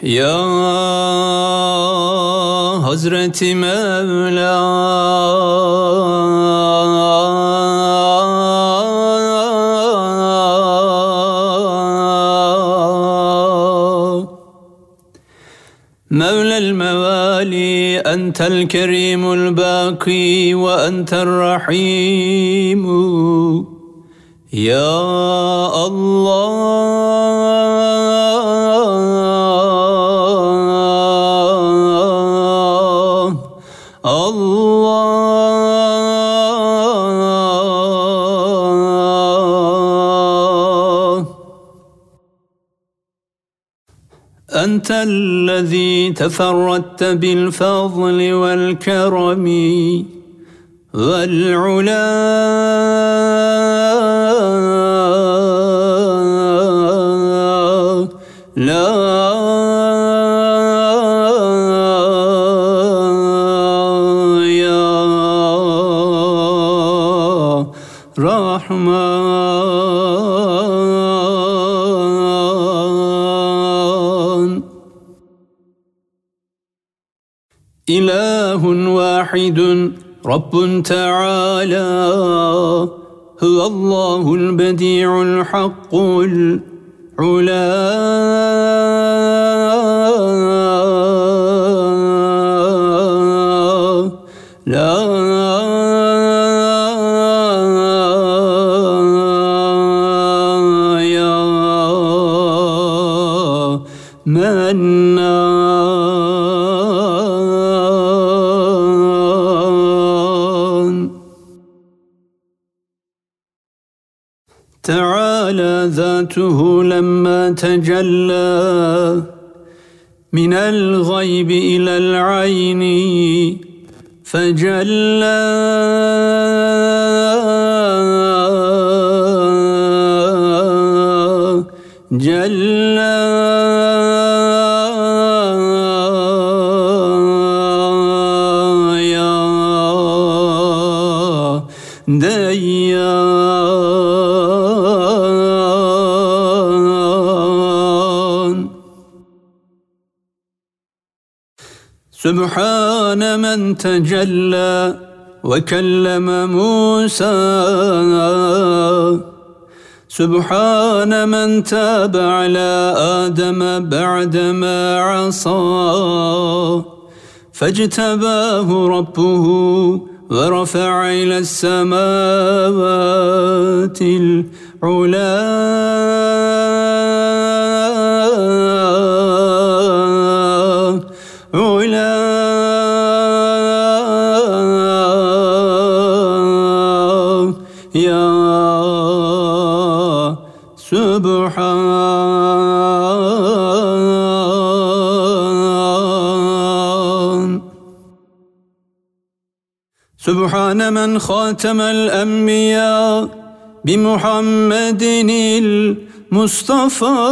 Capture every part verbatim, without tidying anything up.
Ya Hazreti Mevla, مولى الموالي، أنت الكريم الباقي وأنت الرحيم. يا الله الله، أنت الذي تفردت بالفضل والكرم والعلا، لا يا رحمن. إله واحد رب تعالى، هو الله البديع الحق العلا، لا يا منان. تعالى ذاته لما تجلى من الغيب إلى العين فجلى، جلى يا ديان. سبحان من تجلى وكلم موسى، سبحان من تاب على آدم بعدما عصى، فاجتباه ربه ورفع إلى السماوات العلا، علا يا سبحان. سبحان من خاتم الأنبياء بمحمد المصطفى،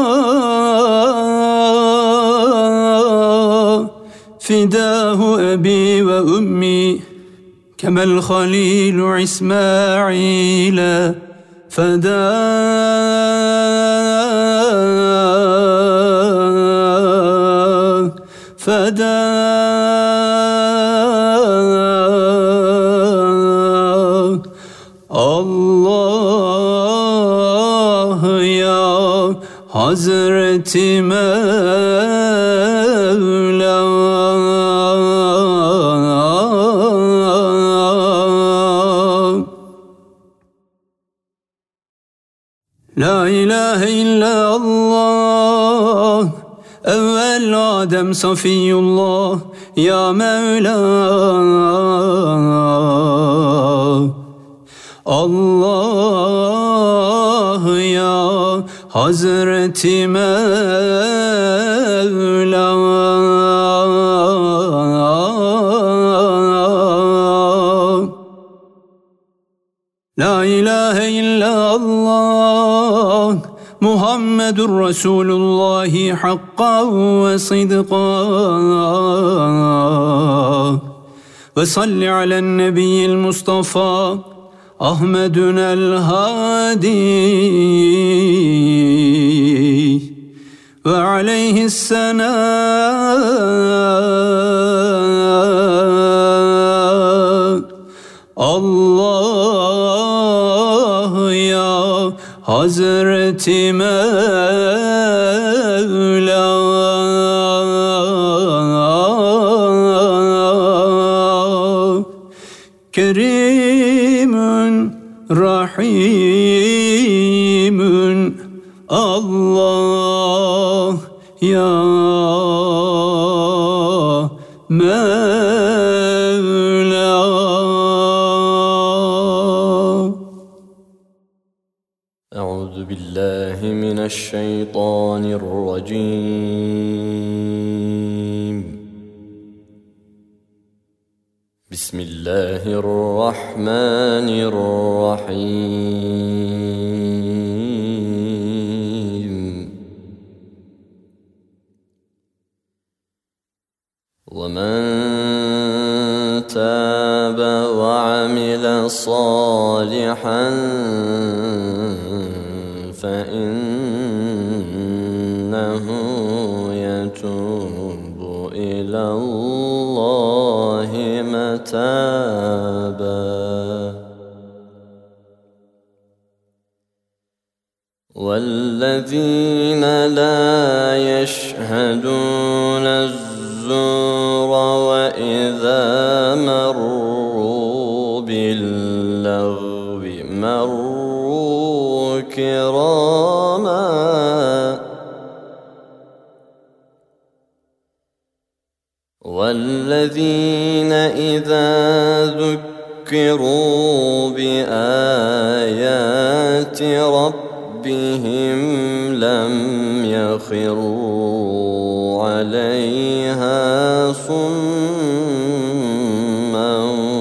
فداه أبي وأمي كما الخليل إسماعيل فداه، فداه الله يا حضرة مولا. لا إله إلا الله، أول آدم صفي الله يا مولاه. الله يا حضرة مولا. لا إله إلا الله، محمد رسول الله حقا وصدقا. وصل على النبي المصطفى أحمدنا الهادي ve aleyhisselam. Allah ya Hazreti Mevla, Kerimün Rahimün Allah ya Mevla. Euzu billahi mineşşeytanirracim. Bismillahirrahmanirrahim. وَمَنْ تَابَ وَعَمِلَ صَالِحًا فَإِنَّهُ يَتُوبُ إِلَى اللَّهِ مَتَابًا. وَالَّذِينَ لَا يَشْهَدُونَ الزُّورَ وَإِذَا مَرُّوا بِاللَّغْوِ مَرُّوا كِرَامًا. وَالَّذِينَ إِذَا ذُكِّرُوا بِآيَاتِ رَبِّهِمْ لَمْ يَخِرُّوا عَلَيْهَا صُمًّا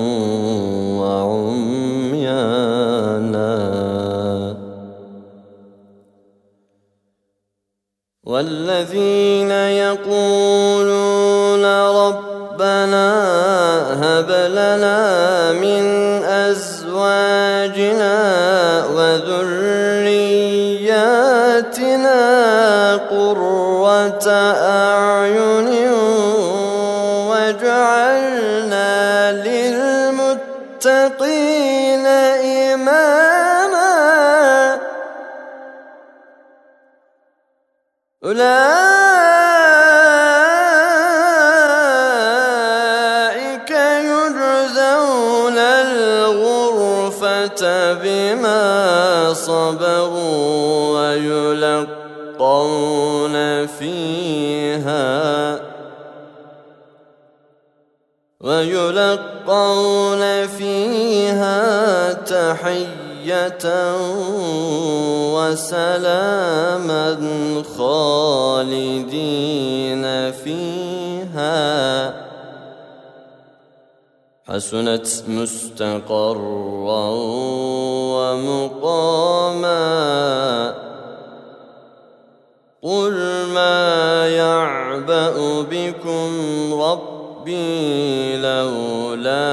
وَعُمْيَانًا. وَالَّذِينَ يَقُولُونَ رَبَّنَا هَبْ لَنَا مِنْ أَزْوَاجِنَا وَذُرِّيَّاتِنَا قُرَّةَ أَعْيُنٍ وَاجْعَلْنَا لِلْمُتَّقِينَ إِمَامًا. أُولَئِكَ يُجْزَوْنَ الْغُرْفَةَ بِمَا صَبَرُوا وَيُلَقَّوْنَ فِيهَا وَيُلَقَّوْنَ فِيهَا تَحِيَّةً وَسَلَامًا خَالِدِينَ فِيهَا. حَسُنَتْ مُسْتَقَرًّا وَمُقَامًا. قُلْ مَا يَعْبَأُ بِكُمْ رَبِّي لَوْلَا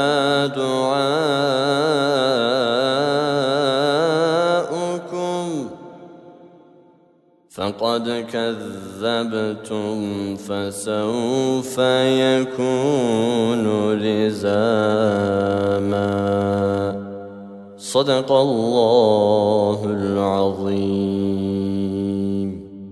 دُعَاؤُكُمْ فَقَدْ كَذَّبْتُمْ فَسَوْفَ يَكُونُ لِزَامًا. صَدَقَ اللّٰهُ الْعَظِيمُ.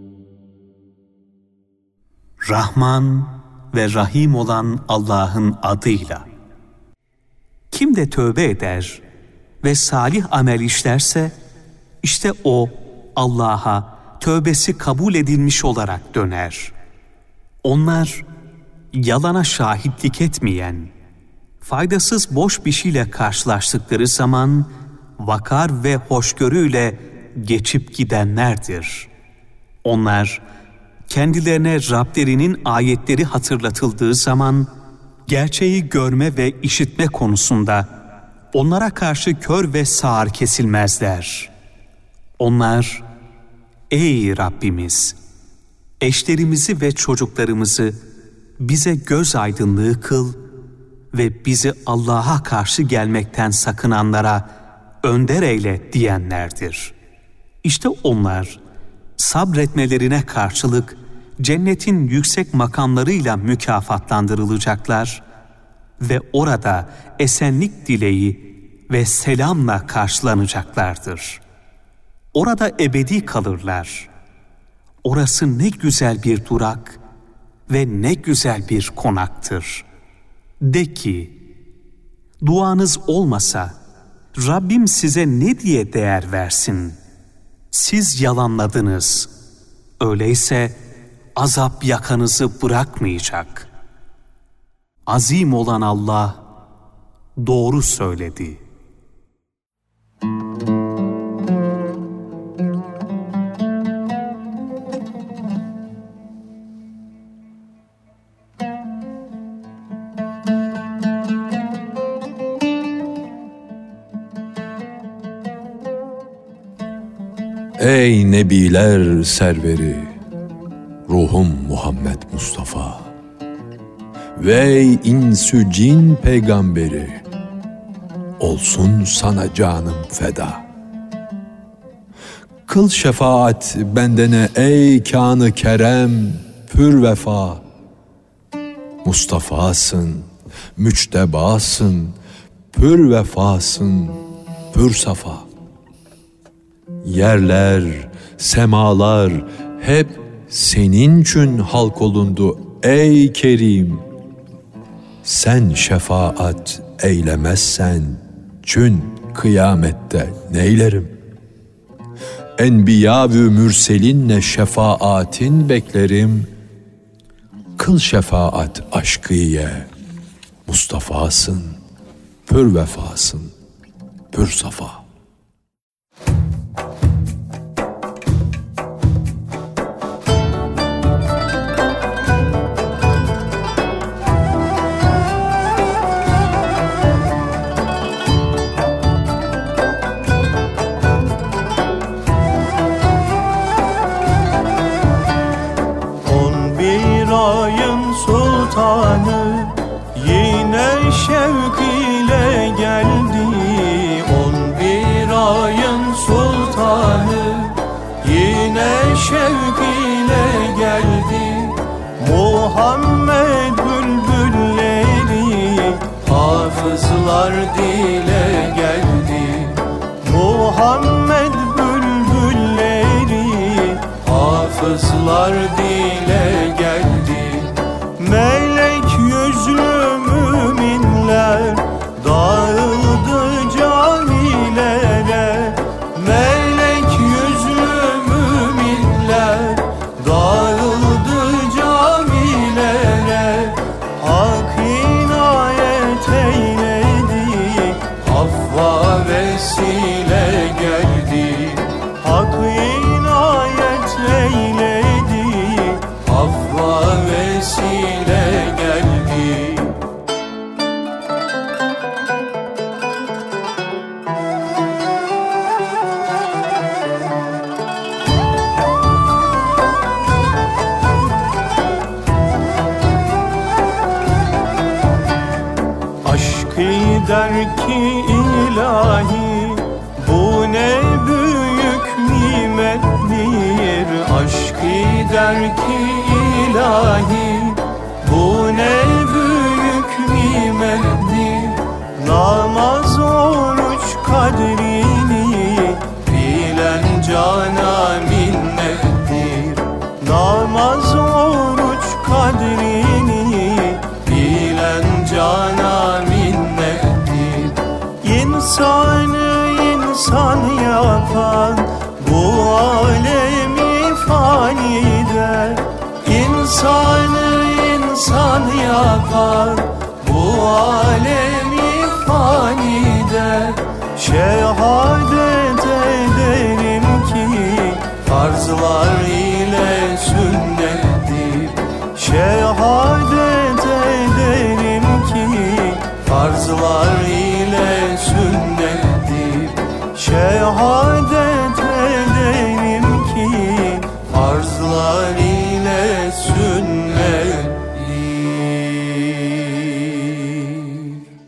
Rahman ve Rahim olan Allah'ın adıyla. Kim de tövbe eder ve salih amel işlerse, işte o Allah'a tövbesi kabul edilmiş olarak döner. Onlar yalana şahitlik etmeyen, faydasız boş bir şeyle karşılaştıkları zaman vakar ve hoşgörüyle geçip gidenlerdir. Onlar kendilerine Rablerinin ayetleri hatırlatıldığı zaman gerçeği görme ve işitme konusunda onlara karşı kör ve sağır kesilmezler. Onlar, ey Rabbimiz, eşlerimizi ve çocuklarımızı bize göz aydınlığı kıl ve bizi Allah'a karşı gelmekten sakınanlara önder eyle diyenlerdir. İşte onlar sabretmelerine karşılık cennetin yüksek makamlarıyla mükafatlandırılacaklar ve orada esenlik dileği ve selamla karşılanacaklardır. Orada ebedi kalırlar. Orası ne güzel bir durak ve ne güzel bir konaktır. De ki, duanız olmasa Rabbim size ne diye değer versin? Siz yalanladınız. Öyleyse azap yakanızı bırakmayacak. Azim olan Allah doğru söyledi. Ey nebiler serveri, ruhum Muhammed Mustafa, ve insü cin peygamberi, olsun sana canım feda. Kıl şefaat bendene ey kânı kerem, pür vefa. Mustafa'sın, müçtebasın, pür vefasın, pür safa. Yerler, semalar hep senin için halk olundu ey Kerim. Sen şefaat eylemezsen çün kıyamette neylerim? Enbiya ve mürselinle şefaatin beklerim. Kıl şefaat aşkıye, Mustafa'sın, pür vefasın, pür safa. Sultanı yine şevk ile geldi. On bir ayın sultanı yine şevk ile geldi. Muhammed bülbülleri hafızlar dile geldi. Muhammed bülbülleri hafızlar dile geldi. Melek yüzlü müminler dağıldı camilere. Melek yüzlü müminler dağıldı camilere. Hak inayet eyledi, affa vesile geldi. Hak inayet eyledi, affa vesile geldi. Aşk-ı der ki ilahi, bu ne büyük nimettir. Aşk-ı der ki ilahi, bu ne büyük nimettir. Namaz oruç kadrini bilen cana minnettir. Namaz oruç kadrini bilen cana minnettir. İnsanı insan yapan bu alemi fanide. İnsanı insan yapan bu alemi fanide. Şehadet ederim ki farzlar ile sünnettir. Şehadet ederim ki farzlar ile sünnettir. Şehadet ederim ki farzlar ile sünnettir.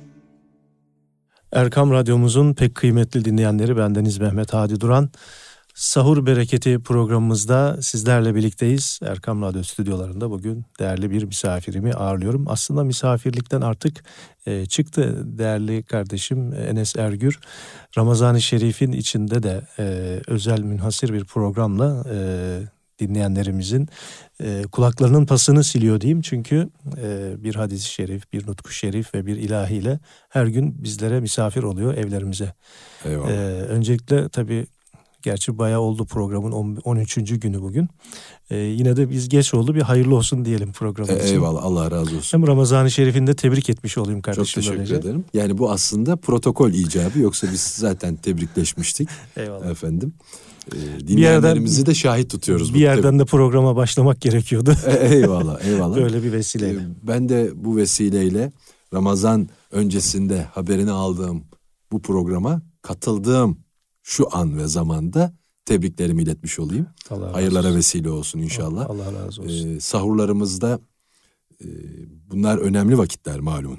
Erkam Radyomuzun pek kıymetli dinleyenleri, bendeniz Mehmet Hadi Duran. Sahur Bereketi programımızda sizlerle birlikteyiz. Erkam Radyo stüdyolarında bugün değerli bir misafirimi ağırlıyorum. Aslında misafirlikten artık e, çıktı değerli kardeşim Enes Ergür. Ramazan-ı Şerif'in içinde de e, özel münhasır bir programla e, dinleyenlerimizin e, kulaklarının pasını siliyor diyeyim. Çünkü e, bir hadis-i şerif, bir nutku şerif ve bir ilahiyle her gün bizlere misafir oluyor evlerimize. Eyvallah. E, öncelikle tabii gerçi bayağı oldu programın on üçüncü günü bugün. Ee, yine de biz geç oldu, bir hayırlı olsun diyelim programın E, için. eyvallah, Allah razı olsun. Hem Ramazan-ı Şerif'ini de tebrik etmiş olayım kardeşim. Çok teşekkür böylece. ederim. Yani bu aslında protokol icabı, yoksa biz zaten tebrikleşmiştik. Eyvallah. Efendim. E, dinleyenlerimizi yerden, de şahit tutuyoruz. Bir yerden de programa başlamak gerekiyordu. E, eyvallah, eyvallah. Böyle bir vesileyle. E, ben de bu vesileyle Ramazan öncesinde haberini aldığım bu programa katıldığım şu an ve zamanda tebriklerimi iletmiş olayım. Allah Hayırlara vesile olsun inşallah. Allah razı olsun. Ee, sahurlarımızda e, bunlar önemli vakitler malumun.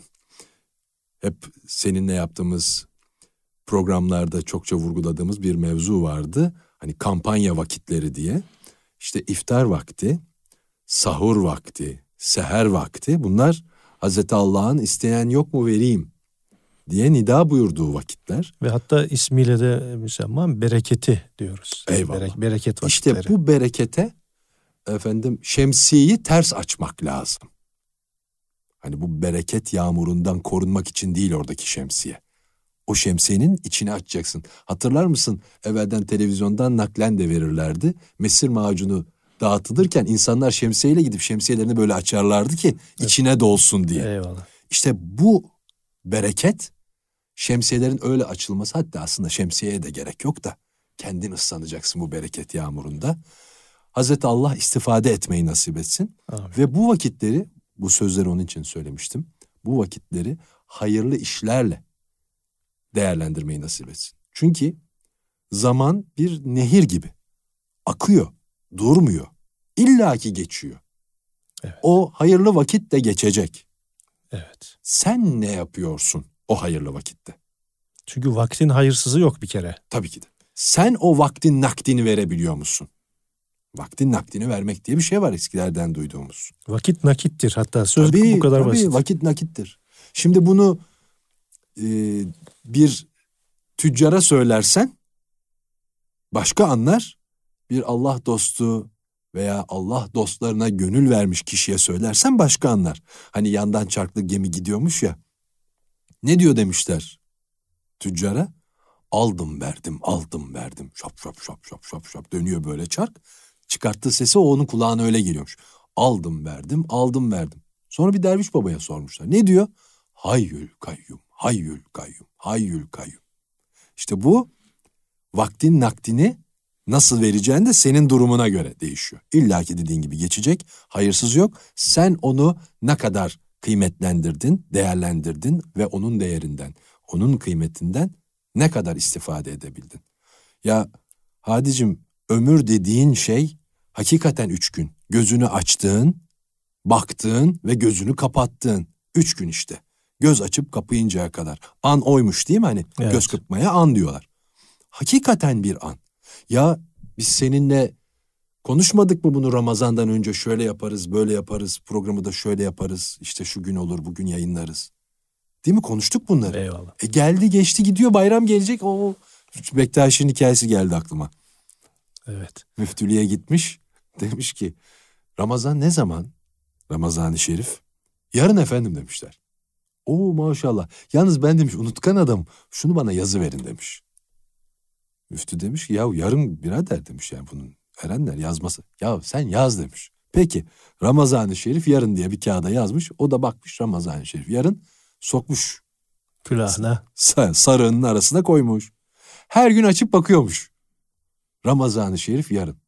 Hep seninle yaptığımız programlarda çokça vurguladığımız bir mevzu vardı. Hani kampanya vakitleri diye. İşte iftar vakti, sahur vakti, seher vakti, bunlar Hazreti Allah'ın isteyen yok mu vereyim diye nida buyurduğu vakitler. Ve hatta ismiyle de müsemman bereketi diyoruz. Eyvallah. Berek, bereket vakitleri. İşte bu berekete efendim şemsiyeyi ters açmak lazım. Hani bu bereket yağmurundan korunmak için değil oradaki şemsiye. O şemsiyenin içine açacaksın. Hatırlar mısın? Evvelden televizyondan naklen de verirlerdi. Mesir macunu dağıtılırken insanlar şemsiyeyle gidip şemsiyelerini böyle açarlardı ki evet, içine dolsun diye. Eyvallah. İşte bu bereket, şemsiyelerin öyle açılması, hatta aslında şemsiyeye de gerek yok da kendin ıslanacaksın bu bereket yağmurunda. Hazreti Allah istifade etmeyi nasip etsin. Amin. Ve bu vakitleri, bu sözleri onun için söylemiştim, bu vakitleri hayırlı işlerle değerlendirmeyi nasip etsin. Çünkü zaman bir nehir gibi akıyor, durmuyor, illaki geçiyor. Evet. O hayırlı vakit de geçecek. Evet. Sen ne yapıyorsun o hayırlı vakitte? Çünkü vaktin hayırsızı yok bir kere. Tabii ki de. Sen o vaktin nakdini verebiliyor musun? Vaktin nakdini vermek diye bir şey var eskilerden duyduğumuz. Vakit nakittir, hatta söz tabii, bu kadar tabii, basit. Vakit nakittir. Şimdi bunu e, bir tüccara söylersen başka anlar, bir Allah dostu veya Allah dostlarına gönül vermiş kişiye söylersen başka anlar. Hani yandan çarklı gemi gidiyormuş ya. Ne diyor demişler tüccara? Aldım verdim, aldım verdim. Şap şap şap şap şap şap dönüyor böyle çark. Çıkarttığı sesi o onun kulağına öyle geliyormuş. Aldım verdim, aldım verdim. Sonra bir derviş babaya sormuşlar. Ne diyor? Hayyül kayyum, hayyül kayyum, hayyül kayyum. İşte bu vaktin nakdini nasıl vereceğin de senin durumuna göre değişiyor. İlla ki dediğin gibi geçecek, hayırsız yok. Sen onu ne kadar kıymetlendirdin, değerlendirdin ve onun değerinden, onun kıymetinden ne kadar istifade edebildin? Ya Hadicim, ömür dediğin şey hakikaten üç gün. Gözünü açtığın, baktığın ve gözünü kapattığın üç gün işte. Göz açıp kapayıncaya kadar. An oymuş değil mi hani? Evet. Göz kırpmaya an diyorlar. Hakikaten bir an. Ya biz seninle konuşmadık mı bunu Ramazan'dan önce? Şöyle yaparız, böyle yaparız, programı da şöyle yaparız. İşte şu gün olur, bugün yayınlarız. Değil mi? Konuştuk bunları. Eyvallah. E geldi geçti gidiyor, bayram gelecek. O Bektaşi'nin hikayesi geldi aklıma. Evet. Müftülüğe gitmiş. Demiş ki Ramazan ne zaman? Ramazan-ı Şerif. Yarın efendim demişler. Oo maşallah. Yalnız ben demiş unutkan adam, şunu bana yazı verin demiş. Müftü demiş ki ya yarın birader demiş, yani bunun erenler yazması. Ya sen yaz demiş. Peki Ramazan-ı Şerif yarın diye bir kağıda yazmış. O da bakmış Ramazan-ı Şerif yarın, sokmuş. Külahına. Sarığının arasına koymuş. Her gün açıp bakıyormuş. Ramazan-ı Şerif yarın.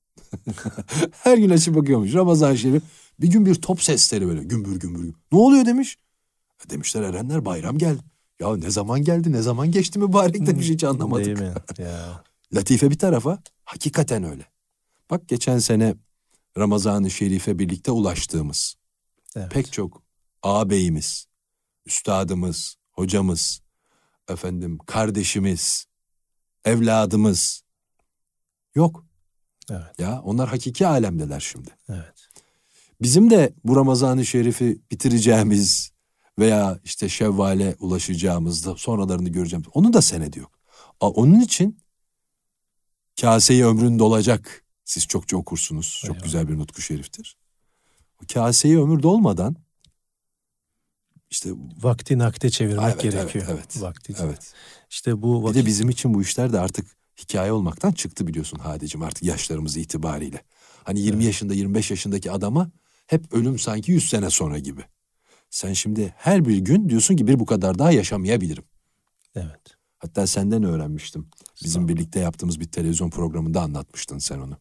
Her gün açıp bakıyormuş Ramazan-ı Şerif. Bir gün bir top sesleri böyle gümbür gümbür. gümbür. Ne oluyor demiş. Demişler erenler bayram geldi. Ya ne zaman geldi, ne zaman geçti mübarek demiş, hiç anlamadık. Değil mi? Ya. Latife bir tarafa, hakikaten öyle. Bak geçen sene Ramazan-ı Şerif'e birlikte ulaştığımız evet, pek çok ağabeyimiz, üstadımız, hocamız, efendim kardeşimiz, evladımız Yok. Evet. Ya onlar hakiki alemdeler şimdi. Evet. Bizim de bu Ramazan-ı Şerif'i bitireceğimiz veya işte Şevval'e ulaşacağımızda sonralarını göreceğimiz onun da senedi yok. Onun için kaseyi ömrün dolacak. Siz çokça okursunuz. Çok Eyvallah. Güzel bir nutku şeriftir. O kaseyi ömür dolmadan işte vakti nakde çevirmek evet, gerekiyor. Evet, evet. Vakti. Evet. İşte bu vakit... Bir de bizim için bu işler de artık hikaye olmaktan çıktı biliyorsun Hadicim artık yaşlarımız itibariyle. Hani yirmi evet. yaşında yirmi beş yaşındaki adama hep ölüm sanki yüz sene sonra gibi. Sen şimdi her bir gün diyorsun ki bir bu kadar daha yaşamayabilirim. Evet. Hatta senden öğrenmiştim. Bizim birlikte yaptığımız bir televizyon programında anlatmıştın sen onu.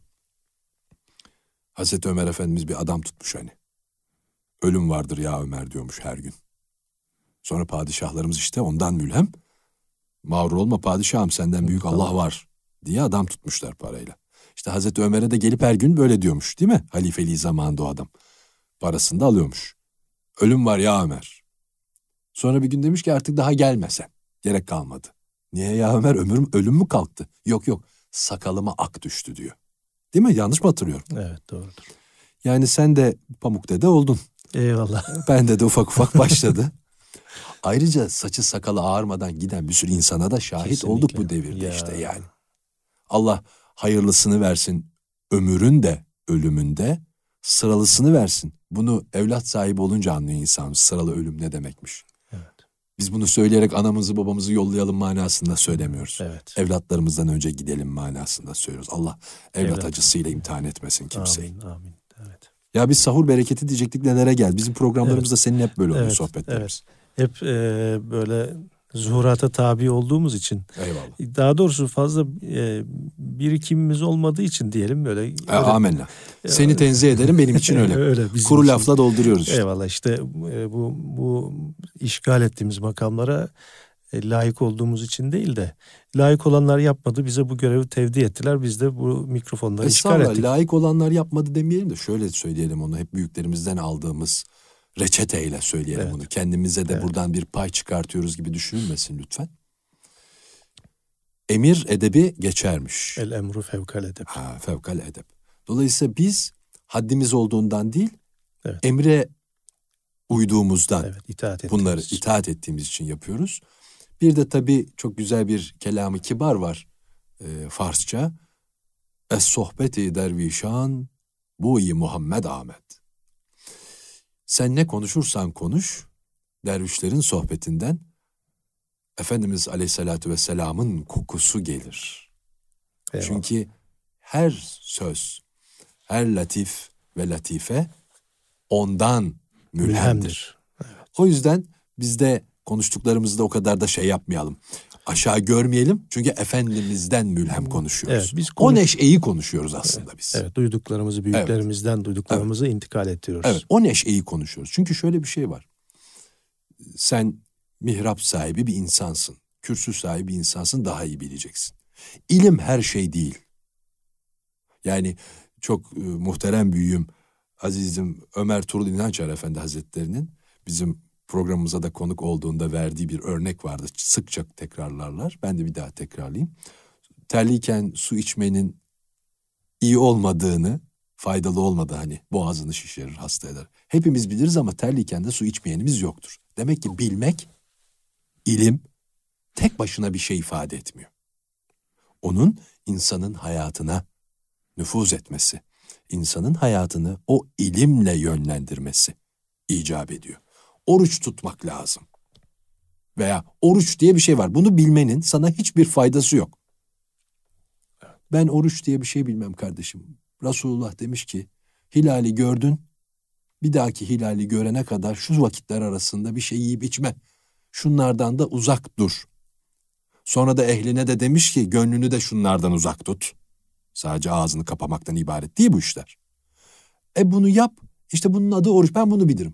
Hazreti Ömer Efendimiz bir adam tutmuş hani. Ölüm vardır ya Ömer diyormuş her gün. Sonra padişahlarımız işte ondan mülhem. Mağrur olma padişahım senden büyük Allah var diye adam tutmuşlar parayla. İşte Hazreti Ömer'e de gelip her gün böyle diyormuş değil mi? Halifeliği zamanında o adam. Parasını da alıyormuş. Ölüm var ya Ömer. Sonra bir gün demiş ki artık daha gelmesen. Gerek kalmadı. Niye ya Ömer ömrüm ölüm mü kalktı? Yok yok sakalıma ak düştü diyor. Değil mi? Yanlış mı hatırlıyorum? Evet doğrudur. Yani sen de Pamuk Dede oldun. Eyvallah. Bende de ufak ufak başladı. Ayrıca saçı sakalı ağarmadan giden bir sürü insana da şahit Kesinlikle. Olduk bu devirde ya. işte yani. Allah hayırlısını versin ömürün de ölümünde sıralısını versin. Bunu evlat sahibi olunca anlıyor insan sıralı ölüm ne demekmiş. Evet. Biz bunu söyleyerek anamızı babamızı yollayalım manasında söylemiyoruz. Evet. Evlatlarımızdan önce gidelim manasında söylüyoruz. Allah evlat, evlat. acısıyla imtihan etmesin kimseyi. Amin, amin. Evet. Ya biz sahur bereketi diyecektik nelere gel. Bizim programlarımızda evet. senin hep böyle oluyor evet. sohbetlerimiz. Evet. Hep e, böyle zuhurata tabi olduğumuz için. Eyvallah. Daha doğrusu fazla e, birikimimiz olmadığı için diyelim böyle. E, amenna. Seni tenzih ederim benim için öyle. öyle Kuru için. lafla dolduruyoruz işte. Eyvallah işte e, bu bu işgal ettiğimiz makamlara e, layık olduğumuz için değil de layık olanlar yapmadı bize bu görevi tevdi ettiler. Biz de bu mikrofonları işgal ettik. Layık olanlar yapmadı demeyelim de şöyle söyleyelim onu hep büyüklerimizden aldığımız reçeteyle söyleyelim evet. bunu. Kendimize de evet. buradan bir pay çıkartıyoruz gibi düşünülmesin lütfen. Emir edebi geçermiş. El emru fevkal edep. Ha, fevkal edep. Dolayısıyla biz haddimiz olduğundan değil, evet. emre uyduğumuzdan evet, itaat bunları için. itaat ettiğimiz için yapıyoruz. Bir de tabii çok güzel bir kelamı kibar var e, Farsça. Es sohbeti dervişan bu-i Muhammed Ahmet. Sen ne konuşursan konuş, dervişlerin sohbetinden Efendimiz Aleyhisselatü Vesselam'ın kokusu gelir. Eyvallah. Çünkü her söz, her latif ve latife ondan mülhemdir. mülhemdir. Evet. O yüzden biz de konuştuklarımızda o kadar da şey yapmayalım. Aşağı görmeyelim çünkü Efendimiz'den mülhem konuşuyoruz. Evet, biz konuş... O neşeyi konuşuyoruz aslında evet, biz. Evet, duyduklarımızı büyüklerimizden evet. duyduklarımızı evet. intikal ettiriyoruz. Evet, o neşeyi konuşuyoruz. Çünkü şöyle bir şey var. Sen mihrap sahibi bir insansın. Kürsü sahibi bir insansın, daha iyi bileceksin. İlim her şey değil. Yani çok e, muhterem büyüğüm, azizim Ömer Tuğrul İnançer Efendi Hazretleri'nin bizim programımıza da konuk olduğunda verdiği bir örnek vardı. Sıkça tekrarlarlar. Ben de bir daha tekrarlayayım. Terliyken su içmenin iyi olmadığını, faydalı olmadığı hani boğazını şişirir, hasta eder. Hepimiz biliriz ama terliyken de su içmeyenimiz yoktur. Demek ki bilmek, ilim tek başına bir şey ifade etmiyor. Onun insanın hayatına nüfuz etmesi, insanın hayatını o ilimle yönlendirmesi icap ediyor. Oruç tutmak lazım. Veya oruç diye bir şey var. Bunu bilmenin sana hiçbir faydası yok. Ben oruç diye bir şey bilmem kardeşim. Resulullah demiş ki, hilali gördün, bir dahaki hilali görene kadar şu vakitler arasında bir şey yiyip içme. Şunlardan da uzak dur. Sonra da ehline de demiş ki, gönlünü de şunlardan uzak tut. Sadece ağzını kapamaktan ibaret değil bu işler. E bunu yap, işte bunun adı oruç, ben bunu bilirim.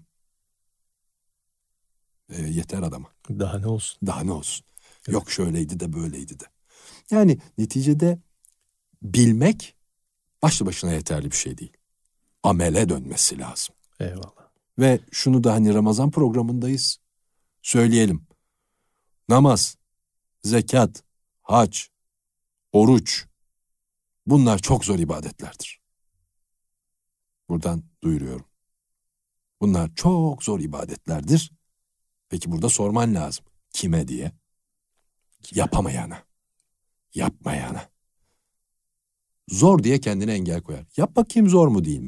E, yeter adama. Daha ne olsun? Daha ne olsun? Evet. Yok şöyleydi de böyleydi de. Yani neticede bilmek başlı başına yeterli bir şey değil. Amele dönmesi lazım. Eyvallah. Ve şunu da hani Ramazan programındayız. Söyleyelim. Namaz, zekat, hac, oruç Bunlar çok zor ibadetlerdir. Buradan duyuruyorum. Bunlar çok zor ibadetlerdir. Peki burada sorman lazım. Kime diye? Yapamayana. Yapmayana. Zor diye kendine engel koyar. Yap bakayım zor mu değil mi?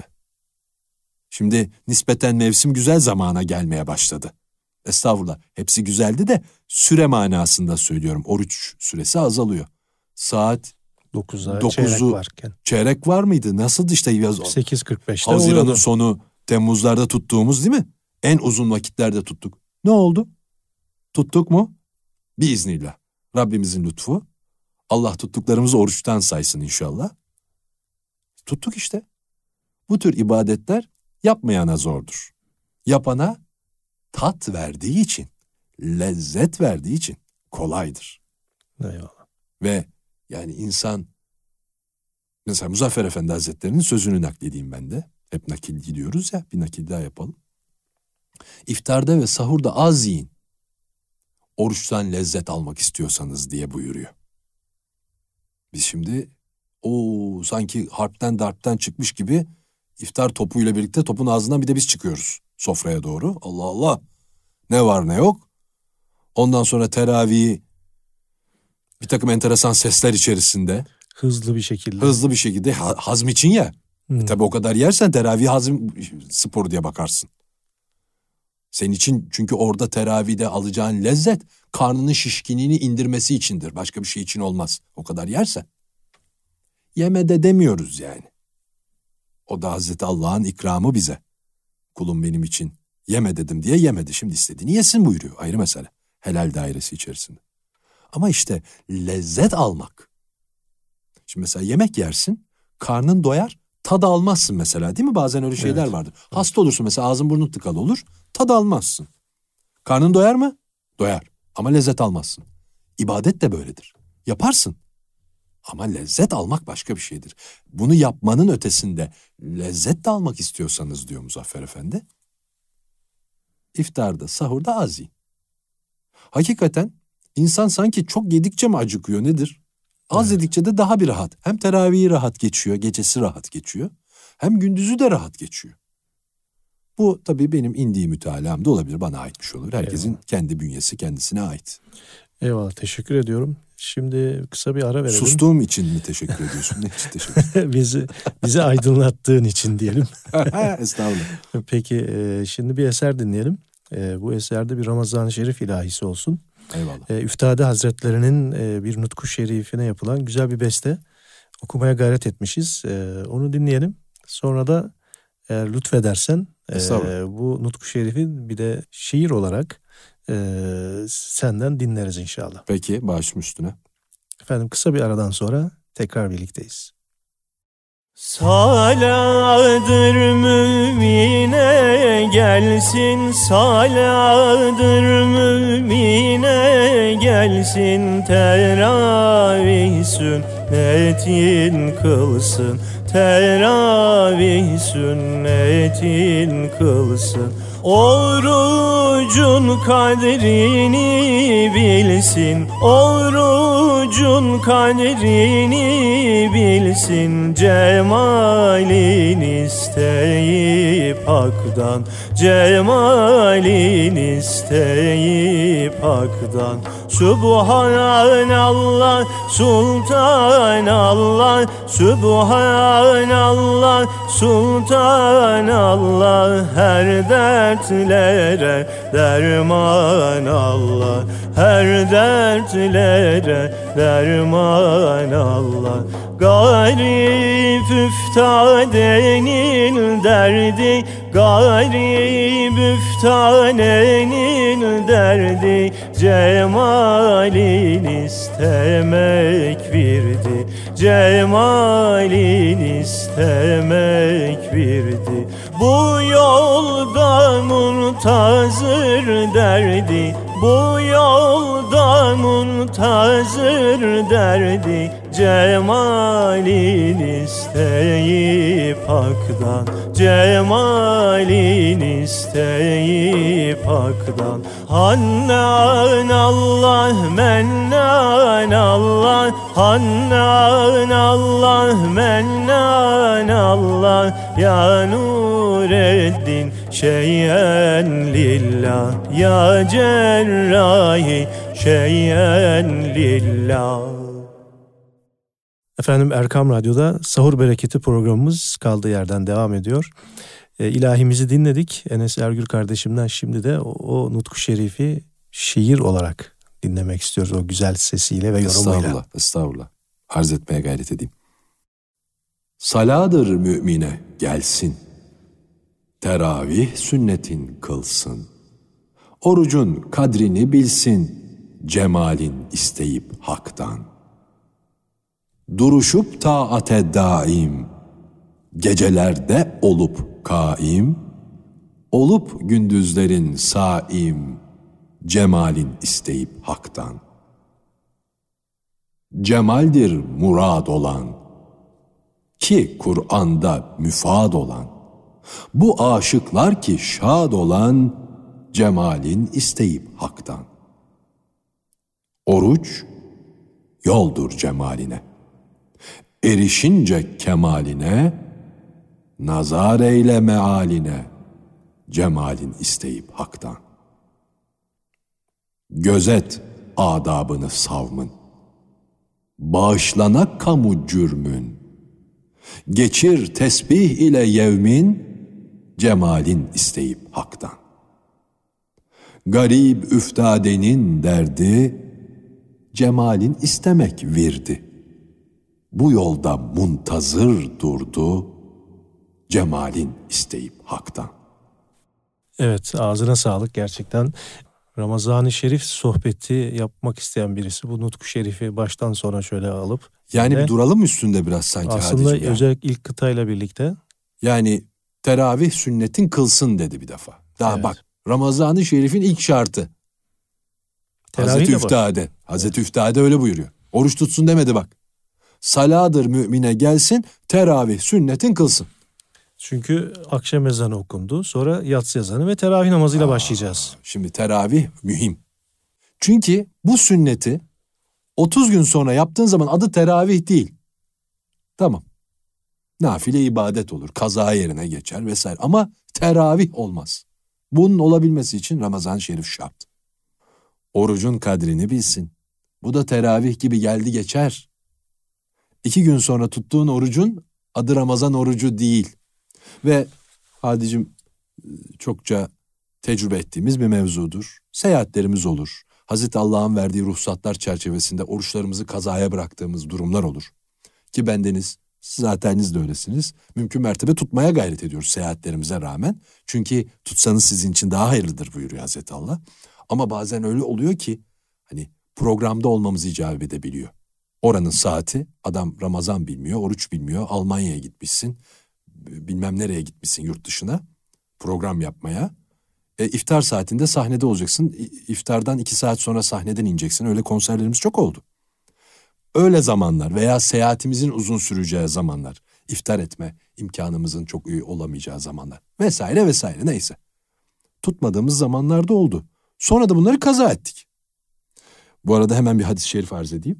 Şimdi nispeten mevsim güzel zamana gelmeye başladı. Estağfurullah. Hepsi güzeldi de süre manasında söylüyorum. Oruç süresi azalıyor. Saat dokuza dokuzu, çeyrek varken. Çeyrek var mıydı? Nasıldı işte yaz? sekiz kırk beşte Haziran'ın oluyordu. sonu, Temmuzlarda tuttuğumuz değil mi? En uzun vakitlerde tuttuk. Ne oldu? Tuttuk mu? Biiznillah. Rabbimizin lütfu. Allah tuttuklarımızı oruçtan saysın inşallah. Tuttuk işte. Bu tür ibadetler yapmayana zordur. Yapana tat verdiği için, lezzet verdiği için kolaydır. Eyvallah. Ve yani insan, mesela Muzaffer Efendi Hazretleri'nin sözünü nakledeyim ben de. Hep nakil gidiyoruz ya, bir nakil daha yapalım. İftarda ve sahurda az yiyin. Oruçtan lezzet almak istiyorsanız diye buyuruyor. Biz şimdi o sanki harpten darpten çıkmış gibi iftar topuyla birlikte topun ağzından bir de biz çıkıyoruz sofraya doğru. Allah Allah, ne var ne yok. Ondan sonra teravihi bir takım enteresan sesler içerisinde. Hızlı bir şekilde. Hızlı bir şekilde ha- hazm için ya. Hmm. E tabi o kadar yersen teravih hazm sporu diye bakarsın. Senin için çünkü orada teravihde alacağın lezzet karnının şişkinliğini indirmesi içindir. Başka bir şey için olmaz. O kadar yersen. Yeme de demiyoruz yani. O da Hazreti Allah'ın ikramı bize. Kulum benim için yeme dedim diye yemedi. Şimdi istediğini yesin buyuruyor. Ayrı mesele. Helal dairesi içerisinde. Ama işte lezzet almak. Şimdi mesela yemek yersin, karnın doyar, tad almazsın mesela değil mi? Bazen öyle şeyler Evet. vardır. Hasta olursun mesela, ağzın burnun tıkalı olur, tad almazsın. Karnın doyar mı? Doyar. Ama lezzet almazsın. İbadet de böyledir. Yaparsın. Ama lezzet almak başka bir şeydir. Bunu yapmanın ötesinde lezzet de almak istiyorsanız diyor Muzaffer Efendi, iftarda, sahurda az yiyin. Hakikaten insan sanki çok yedikçe mi acıkıyor nedir? Az Evet. yedikçe de daha bir rahat. Hem teravihi rahat geçiyor, gecesi rahat geçiyor. Hem gündüzü de rahat geçiyor. Bu tabii benim indiği mütalaamda olabilir, bana ait bir şey olur. Herkesin Eyvallah. kendi bünyesi kendisine ait. Eyvallah, teşekkür ediyorum. Şimdi kısa bir ara verelim. Sustuğum için mi teşekkür ediyorsun? Ne için teşekkür ederim? bizi bizi aydınlattığın için diyelim. Estağfurullah. Peki e, şimdi bir eser dinleyelim. E, bu eserde bir Ramazan-ı Şerif ilahisi olsun. Eyvallah. E, Üftade Hazretlerinin e, bir nutku şerifine yapılan güzel bir beste okumaya gayret etmişiz. E, onu dinleyelim. Sonra da eğer lütfedersen e, bu nutku şerifi bir de şiir olarak e, senden dinleriz inşallah. Peki, başım üstüne. Efendim kısa bir aradan sonra tekrar birlikteyiz. Saladır mümine gelsin, saladır mümine gelsin, teravih sünnetin kılsın, teravih sünnetin kılsın. Orucun kadrini bilsin, orucun kadrini bilsin, cemalin isteyip haktan, cemalin isteyip haktan. Subhanallah, Sultanallah, Subhanallah, Sultanallah, her dertlere derman Allah, her dertlere derman Allah. Garip üftadenin derdi, garip üftadenin derdi, cemalin istemek virdi, cemalin istemek virdi. Bu yolda muntazır derdi, bu yolda muntazır derdi, cemalin isteyip haktan, cemalin isteyip isteyip haktan. Hannan Allah, mennan Allah, Hannan Allah, mennan Allah. Ya Nureddin şeyen lillah, ya cerrahi şeyen lillah. Efendim, Erkam Radyo'da Sahur Bereketi programımız kaldığı yerden devam ediyor. E, ilahimizi dinledik. Enes Ergür kardeşimden şimdi de o, o Nutku Şerif'i şiir olarak dinlemek istiyoruz. O güzel sesiyle ve yorumuyla. Estağfurullah, estağfurullah. Arz etmeye gayret edeyim. Saladır mümine gelsin, teravih sünnetin kılsın. Orucun kadrini bilsin, cemalin isteyip haktan. Duruşup taate daim, gecelerde olup kaim, olup gündüzlerin saim, cemalin isteyip haktan. Cemaldir murad olan, ki Kur'an'da müfad olan, bu aşıklar ki şad olan, cemalin isteyip haktan. Oruç yoldur cemaline, erişince kemaline, nazar eyle mealine, cemalin isteyip haktan. Gözet adabını savmın, bağışlana kamu cürmün, geçir tesbih ile yevmin, cemalin isteyip haktan. Garib üftadenin derdi, cemalin istemek virdi. Bu yolda muntazır durdu, cemalin isteyip haktan. Evet, ağzına sağlık gerçekten. Ramazan-ı Şerif sohbeti yapmak isteyen birisi bu Nutku Şerif'i baştan sona şöyle alıp... Yani bir duralım üstünde biraz sanki aslında Hadicim. özellikle ilk kıtayla birlikte. Yani teravih sünnetin kılsın dedi bir defa. Daha Evet. bak, Ramazan-ı Şerif'in ilk şartı. Teravih Hazreti de var. Üftade. Hazreti Üftade öyle buyuruyor. Oruç tutsun demedi bak. Saladır mümine gelsin, teravih sünnetin kılsın. Çünkü akşam ezanı okundu. Sonra yatsı ezanı ve teravih namazıyla Aa, başlayacağız. Şimdi teravih mühim. Çünkü bu sünneti otuz gün sonra yaptığın zaman adı teravih değil. Tamam. Nafile ibadet olur. Kaza yerine geçer vesaire. Ama teravih olmaz. Bunun olabilmesi için Ramazan-ı Şerif şart. Orucun kadrini bilsin. Bu da teravih gibi geldi geçer. İki gün sonra tuttuğun orucun adı Ramazan orucu değil. Ve Hadicim çokça tecrübe ettiğimiz bir mevzudur. Seyahatlerimiz olur. Hazreti Allah'ın verdiği ruhsatlar çerçevesinde oruçlarımızı kazaya bıraktığımız durumlar olur. Ki bendeniz, zateniz de öylesiniz. Mümkün mertebe tutmaya gayret ediyoruz seyahatlerimize rağmen. Çünkü tutsanız sizin için daha hayırlıdır buyuruyor Hazreti Allah. Ama bazen öyle oluyor ki hani programda olmamız icap edebiliyor. Oranın saati, adam Ramazan bilmiyor, oruç bilmiyor, Almanya'ya gitmişsin, bilmem nereye gitmişsin yurt dışına program yapmaya. E, iftar saatinde sahnede olacaksın, iftardan iki saat sonra sahneden ineceksin, öyle konserlerimiz çok oldu. Öyle zamanlar veya seyahatimizin uzun süreceği zamanlar, iftar etme imkanımızın çok iyi olamayacağı zamanlar vesaire vesaire neyse. Tutmadığımız zamanlarda oldu. Sonra da bunları kaza ettik. Bu arada hemen bir hadis-i şerif arz edeyim.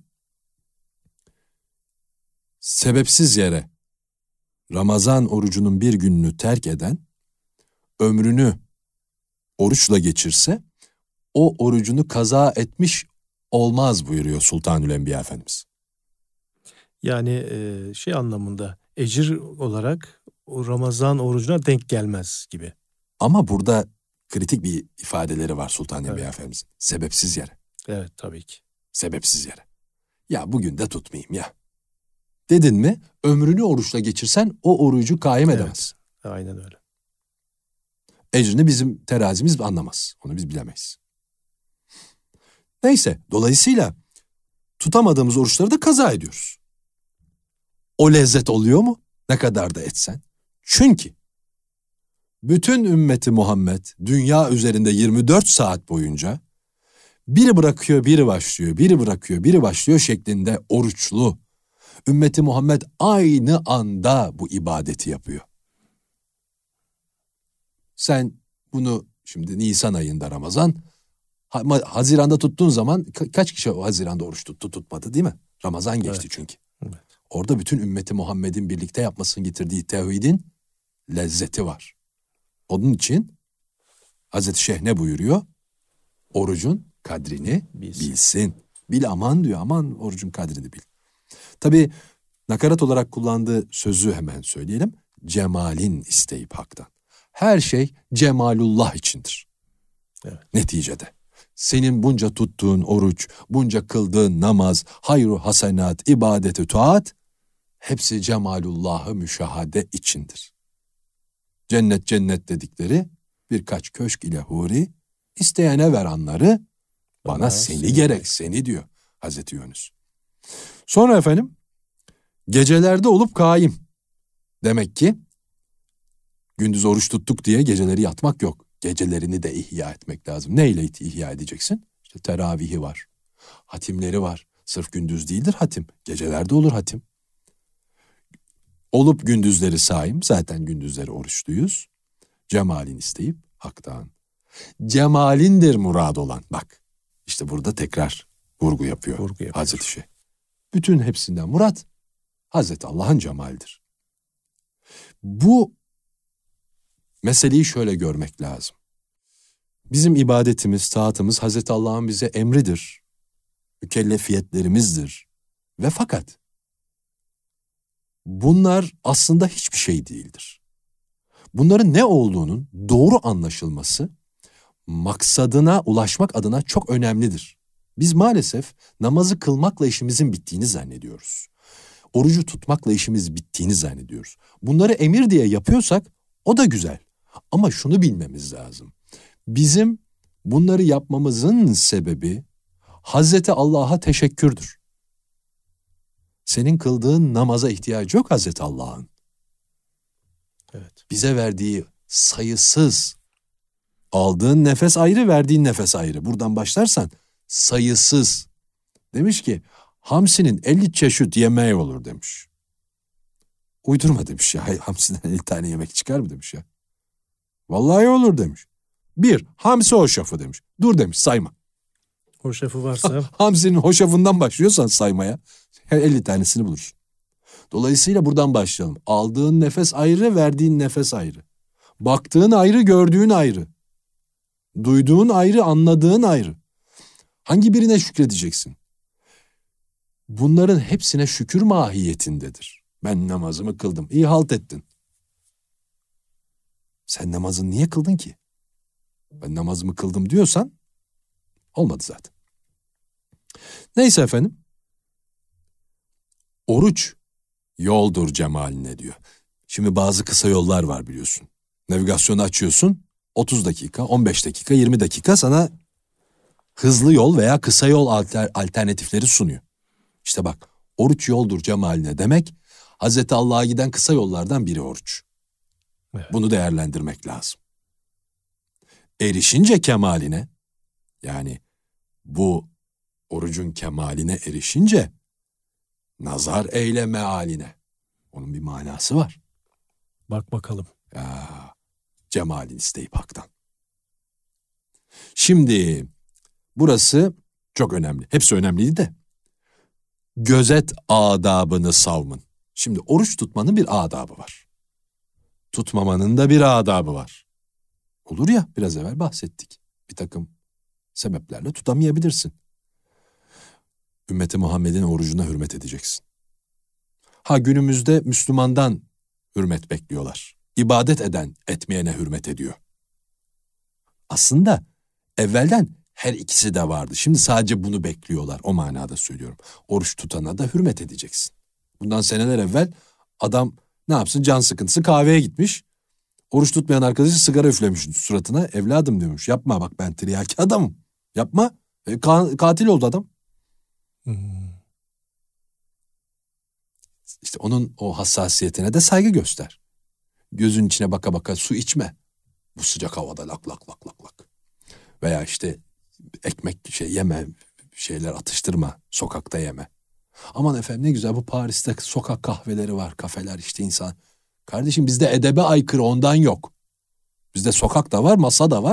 Sebepsiz yere Ramazan orucunun bir gününü terk eden, ömrünü oruçla geçirse, o orucunu kaza etmiş olmaz buyuruyor Sultanül Enbiya Efendimiz. Yani e, şey anlamında ecir olarak o Ramazan orucuna denk gelmez gibi. Ama burada kritik bir ifadeleri var Sultanül Enbiya Evet. Efendimiz'in. Sebepsiz yere. Evet, tabii ki. Sebepsiz yere. Ya bugün de tutmayayım ya. Dedin mi ömrünü oruçla geçirsen o orucu kaim Evet. edemez. Aynen öyle. Ecrini bizim terazimiz anlamaz. Onu biz bilemeyiz. Neyse, dolayısıyla tutamadığımız oruçları da kaza ediyoruz. O lezzet oluyor mu? Ne kadar da etsen. Çünkü bütün ümmeti Muhammed dünya üzerinde yirmi dört saat boyunca biri bırakıyor, biri başlıyor, biri bırakıyor, biri başlıyor şeklinde oruçlu. Ümmeti Muhammed aynı anda bu ibadeti yapıyor. Sen bunu Şimdi Nisan ayında Ramazan. Ha- Haziran'da tuttuğun zaman ka- kaç kişi o Haziran'da oruç tuttu tutmadı değil mi? Ramazan geçti Evet. çünkü. Evet. Orada bütün ümmeti Muhammed'in birlikte yapmasını getirdiği tevhidin lezzeti var. Onun için Hazreti Şeyh ne buyuruyor? Orucun kadrini Bilsin. bilsin. Bil aman diyor, aman orucun kadrini bil. Tabii nakarat olarak kullandığı sözü hemen söyleyelim. Cemalin isteyip haktan. Her şey cemalullah içindir. Evet. Neticede. Senin bunca tuttuğun oruç, bunca kıldığın namaz, hayru hasenat, ibadeti taat, hepsi cemalullah'ı müşahade içindir. Cennet cennet dedikleri birkaç köşk ile huri, isteyene ver anları, bana, Bana seni seni gerek seni diyor Hazreti Yunus. Sonra efendim, gecelerde olup kaim. Demek ki gündüz oruç tuttuk diye geceleri yatmak yok. Gecelerini de ihya etmek lazım. Neyle ihya edeceksin? İşte teravihi var. Hatimleri var. Sırf gündüz değildir hatim. Gecelerde olur hatim. Olup gündüzleri saim. Zaten gündüzleri oruçluyuz. Cemalin isteyip haktan. Cemalindir murad olan. Bak işte burada tekrar vurgu yapıyor, Vurgu yapıyor. Hazreti Şeyh. Bütün hepsinden murat Hazreti Allah'ın cemalidir. Bu meseleyi şöyle görmek lazım. Bizim ibadetimiz, taatımız Hazreti Allah'ın bize emridir. Mükellefiyetlerimizdir. Ve fakat bunlar aslında hiçbir şey değildir. Bunların ne olduğunun doğru anlaşılması maksadına ulaşmak adına çok önemlidir. Biz maalesef namazı kılmakla işimizin bittiğini zannediyoruz. Orucu tutmakla işimiz bittiğini zannediyoruz. Bunları emir diye yapıyorsak o da güzel. Ama şunu bilmemiz lazım. Bizim bunları yapmamızın sebebi Hazreti Allah'a teşekkürdür. Senin kıldığın namaza ihtiyacı yok Hazreti Allah'ın. Evet. Bize verdiği sayısız, aldığın nefes ayrı, verdiğin nefes ayrı. Buradan başlarsan sayısız. Demiş ki hamsinin elli çeşit yemeği olur demiş. Uydurma demiş ya. Hamsiden elli tane yemek çıkar mı demiş ya. Vallahi olur demiş. Bir, hamsi hoşafı demiş. Dur demiş, sayma. Hoşafı varsa Hamsinin hoşafından başlıyorsan saymaya elli tanesini bulursun. Dolayısıyla buradan başlayalım. Aldığın nefes ayrı, verdiğin nefes ayrı. Baktığın ayrı, gördüğün ayrı. Duyduğun ayrı, anladığın ayrı. Hangi birine şükredeceksin? Bunların hepsine şükür mahiyetindedir. Ben namazımı kıldım. İyi halt ettin. Sen namazını niye kıldın ki? Ben namazımı kıldım diyorsan olmadı zaten. Neyse efendim. Oruç yoldur cemaline diyor. Şimdi bazı kısa yollar var biliyorsun. Navigasyonu açıyorsun. otuz dakika, on beş dakika, yirmi dakika sana hızlı yol veya kısa yol alter, alternatifleri sunuyor. İşte bak, oruç yoldur cemaline demek Hazreti Allah'a giden kısa yollardan biri oruç. Evet. Bunu değerlendirmek lazım. Erişince kemaline, yani bu orucun kemaline erişince nazar eyle mealine. Onun bir manası var. bak bakalım. Ya, cemalin isteyip haktan. Şimdi burası çok önemli. Hepsi önemliydi de. Gözet adabını savmın. Şimdi oruç tutmanın bir adabı var. Tutmamanın da bir adabı var. Olur ya, biraz evvel bahsettik. Bir takım sebeplerle tutamayabilirsin. Ümmeti Muhammed'in orucuna hürmet edeceksin. Ha, günümüzde Müslümandan hürmet bekliyorlar. İbadet eden etmeyene hürmet ediyor. Aslında evvelden her ikisi de vardı. Şimdi sadece bunu bekliyorlar. O manada söylüyorum. Oruç tutana da hürmet edeceksin. Bundan seneler evvel adam ne yapsın, can sıkıntısı, kahveye gitmiş. Oruç tutmayan arkadaşı sigara üflemiş suratına. Evladım diyormuş, yapma bak, ben tiryaki adamım. Yapma. E, ka- katil oldu adam. Hmm. İşte onun o hassasiyetine de saygı göster. Gözün içine baka baka su içme. Bu sıcak havada lak lak lak lak lak. Veya işte ekmek şey yeme, şeyler atıştırma, sokakta yeme. Aman efendim ne güzel, bu Paris'te sokak kahveleri var, kafeler, işte insan. Kardeşim bizde edebe aykırı ondan yok. Bizde sokak da var, masa da var.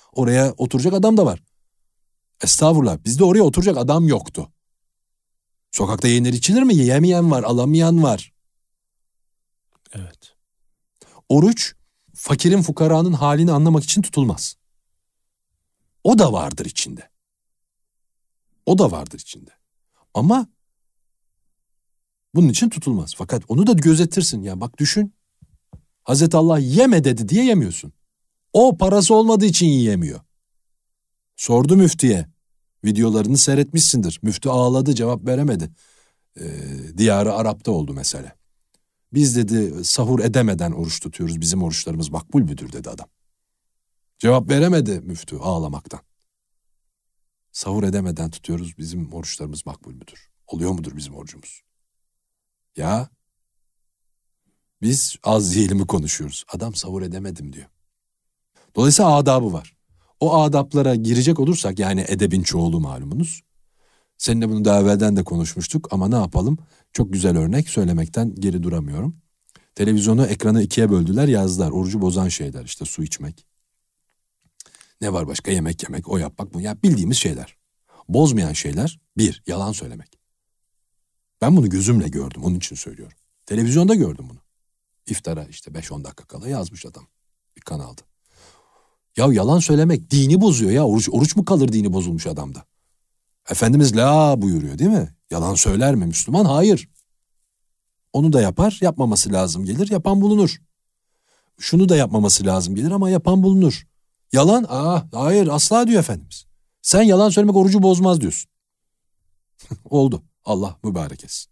Oraya oturacak adam da var. Estağfurullah, bizde oraya oturacak adam yoktu. Sokakta yenir içilir mi? Yemeyen var, alamayan var. Evet. Oruç, fakirin fukaranın halini anlamak için tutulmaz. O da vardır içinde. O da vardır içinde. Ama bunun için tutulmaz. Fakat onu da gözetirsin. Ya bak düşün. Hazreti Allah yeme dedi diye yemiyorsun. O parası olmadığı için yiyemiyor. Sordu müftüye. Videolarını seyretmişsindir. Müftü ağladı, cevap veremedi. Ee, diyarı Arap'ta oldu mesele. Biz dedi sahur edemeden oruç tutuyoruz. Bizim oruçlarımız makbul müdür dedi adam. Cevap veremedi müftü ağlamaktan. Sahur edemeden tutuyoruz. Bizim oruçlarımız makbul müdür? Oluyor mudur bizim orucumuz? Ya biz az yiyelim konuşuyoruz. Adam sahur edemedim diyor. Dolayısıyla adabı var. O adaplara girecek olursak, yani edebin çoğulu malumunuz. Seninle bunu daha evvelden de konuşmuştuk ama ne yapalım? Çok güzel örnek, söylemekten geri duramıyorum. Televizyonu, ekranı ikiye böldüler, yazdılar. Orucu bozan şeyler, işte su içmek. Ne var başka? Yemek yemek, o yapmak, bu. Ya bildiğimiz şeyler. Bozmayan şeyler, bir, yalan söylemek. Ben bunu gözümle gördüm, onun için söylüyorum. Televizyonda gördüm bunu. İftara işte beş on dakika kala yazmış adam bir kanalda. Ya yalan söylemek dini bozuyor ya. Oruç, oruç mu kalır dini bozulmuş adamda? Efendimiz la buyuruyor değil mi? Yalan söyler mi Müslüman? Hayır. Onu da yapar, yapmaması lazım gelir, yapan bulunur. Şunu da yapmaması lazım gelir ama yapan bulunur. Yalan, aa, hayır asla diyor Efendimiz. Sen yalan söylemek orucu bozmaz diyorsun. Oldu. Allah mübarek etsin.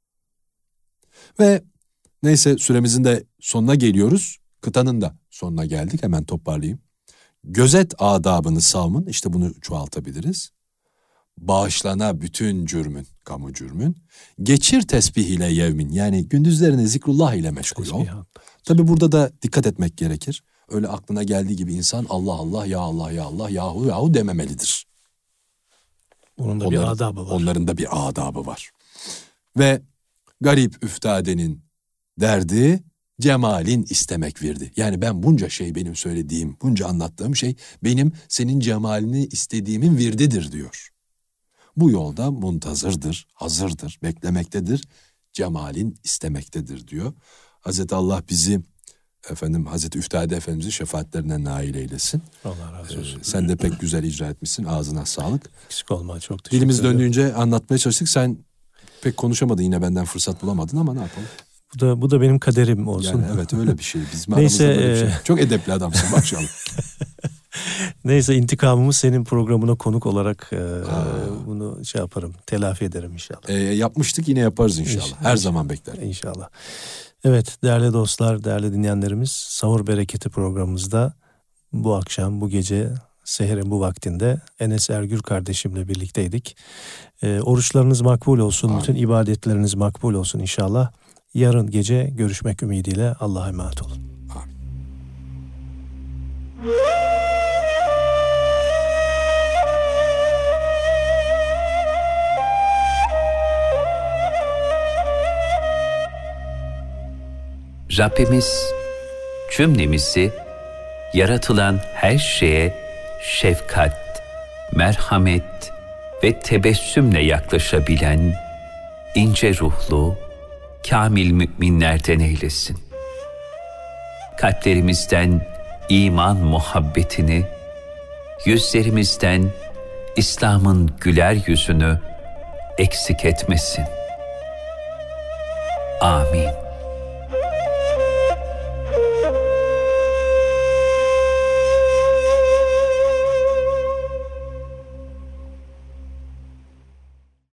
Ve neyse, süremizin de sonuna geliyoruz. Kıtanın da sonuna geldik. Hemen toparlayayım. Gözet adabını savmın. İşte bunu çoğaltabiliriz. Bağışlana bütün cürmün, kamu cürmün. Geçir tesbih ile yevmin. Yani gündüzlerini zikrullah ile meşgul ol. Tabi burada da dikkat etmek gerekir. Öyle aklına geldiği gibi insan Allah Allah, ya Allah ya Allah, yahu yahu dememelidir. Onun da onların, bir adabı var. Onların da bir adabı var. Ve garip üftadenin derdi cemalin istemek virdi. Yani ben bunca şey, benim söylediğim, bunca anlattığım şey benim senin cemalini istediğimin virdidir diyor. Bu yolda muntazırdır, hazırdır, beklemektedir, cemalin istemektedir diyor. Hazreti Allah bizi efendim Hazreti Üftade Efendimiz'in şefaatlerine nail eylesin. Allah razı olsun. Ee, sen de pek güzel icra etmişsin. Ağzına sağlık. Eksik olma, çok teşekkür Dilimiz ederim. döndüğünce anlatmaya çalıştık. Sen pek konuşamadın, yine benden fırsat bulamadın ama ne yapalım? Bu da bu da benim kaderim olsun. Yani evet, öyle bir şey. Bizim Neyse, aramızda böyle bir şey. e... Çok edepli adamsın maşallah. Neyse, intikamımı senin programına konuk olarak e, bunu şey yaparım, telafi ederim inşallah. E, yapmıştık, yine yaparız inşallah. İnşallah. Her zaman beklerim. İnşallah. Evet değerli dostlar, değerli dinleyenlerimiz, Sahur Bereketi programımızda bu akşam, bu gece seherin bu vaktinde Enes Ergür kardeşimle birlikteydik. E, oruçlarınız makbul olsun, Amin. Bütün ibadetleriniz makbul olsun inşallah. Yarın gece görüşmek ümidiyle Allah'a emanet olun. Amin. Rabbimiz cümlemizi yaratılan her şeye şefkat, merhamet ve tebessümle yaklaşabilen ince ruhlu, kamil müminlerden eylesin. Kalplerimizden iman muhabbetini, yüzlerimizden İslam'ın güler yüzünü eksik etmesin. Amin.